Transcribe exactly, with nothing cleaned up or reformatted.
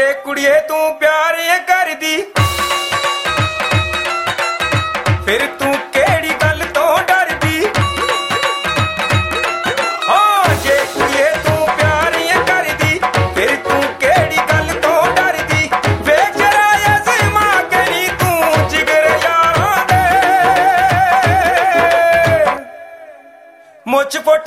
ਕੁੜੀਏ ਤੂੰ ਪਿਆਰ ਕਰਦੀ ਫਿਰ ਤੂੰ ਕਿਹੜੀ ਗੱਲ ਤੋਂ ਡਰਦੀ ਹਾਂ ਜੇ ਕੁੜੀਏ ਤੂੰ ਪਿਆਰ ਕਰਦੀ ਫਿਰ ਤੂੰ ਕਿਹੜੀ ਗੱਲ ਤੋਂ ਡਰਦੀ ਵੇ ਜਰਾ ਅਜ਼ਮਾ ਕਰੀ ਤੂੰ ਜਿਗਰ ਯਾਰਾਂ ਦੇ ਮੁੱਛ ਫੁੱਟ